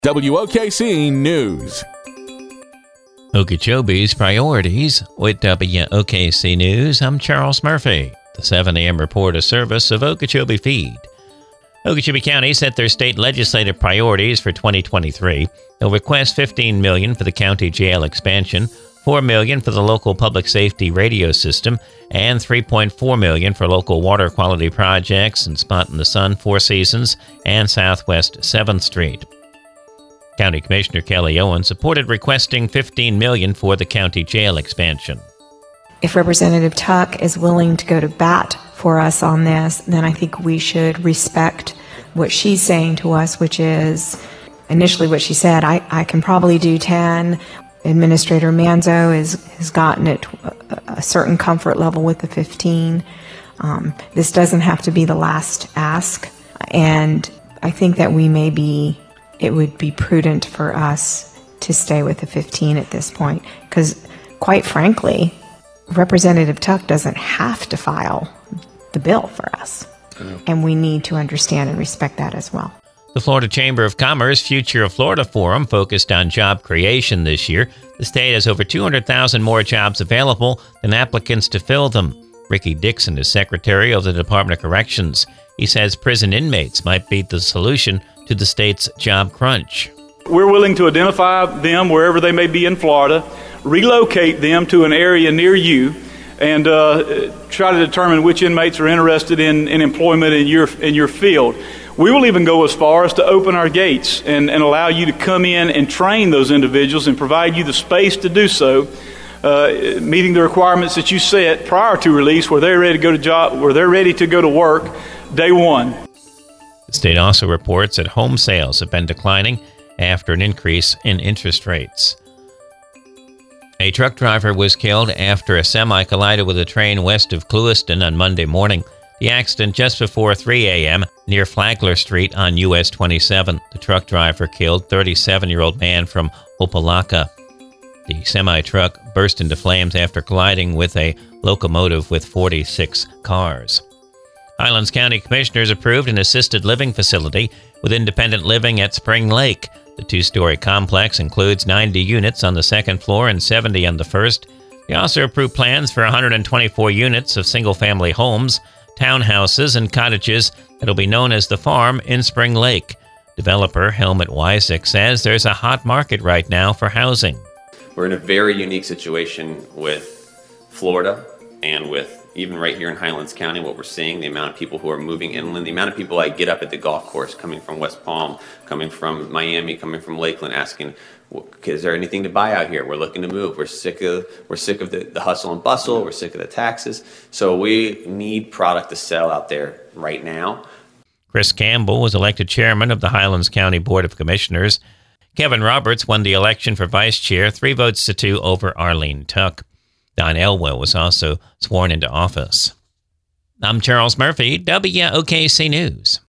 WOKC News. Okeechobee's priorities with WOKC News. I'm Charles Murphy. The 7 a.m. report, a service of Okeechobee Feed. Okeechobee County set their state legislative priorities for 2023. They'll request $15 million for the county jail expansion, $4 million for the local public safety radio system, and $3.4 million for local water quality projects in Spot in the Sun, Four Seasons, and Southwest 7th Street. County Commissioner Kelly Owen supported requesting $15 million for the county jail expansion. If Representative Tuck is willing to go to bat for us on this, then I think we should respect what she's saying to us, which is initially what she said, I can probably do 10. Administrator Manzo has gotten it a certain comfort level with the 15. This doesn't have to be the last ask, and I think that it would be prudent for us to stay with the 15 at this point, because quite frankly, Representative Tuck doesn't have to file the bill for us, and we need to understand and respect that as well. The Florida Chamber of Commerce Future of Florida Forum focused on job creation this year. The state has over 200,000 more jobs available than applicants to fill them. Ricky Dixon is Secretary of the Department of Corrections. He says prison inmates might be the solution to the state's job crunch. We're willing to identify them wherever they may be in Florida, relocate them to an area near you, and try to determine which inmates are interested in employment in your field. We will even go as far as to open our gates and allow you to come in and train those individuals and provide you the space to do so, meeting the requirements that you set prior to release, where they're ready to go to work day one. The state also reports that home sales have been declining after an increase in interest rates. A truck driver was killed after a semi collided with a train west of Clewiston on Monday morning. The accident just before 3 a.m. near Flagler Street on US 27. The truck driver killed 37-year-old man from Opelika. The semi-truck burst into flames after colliding with a locomotive with 46 cars. Highlands County Commissioners approved an assisted living facility with independent living at Spring Lake. The two-story complex includes 90 units on the second floor and 70 on the first. They also approved plans for 124 units of single-family homes, townhouses, and cottages that will be known as The Farm in Spring Lake. Developer Helmut Wysick says there's a hot market right now for housing. We're in a very unique situation with Florida and with even right here in Highlands County, what we're seeing, the amount of people who are moving inland, the amount of people I get up at the golf course coming from West Palm, coming from Miami, coming from Lakeland, asking, is there anything to buy out here? We're looking to move. We're sick of the hustle and bustle. We're sick of the taxes. So we need product to sell out there right now. Chris Campbell was elected chairman of the Highlands County Board of Commissioners. Kevin Roberts won the election for vice chair, 3 votes to 2 over Arlene Tuck. Don Elwell was also sworn into office. I'm Charles Murphy, WOKC News.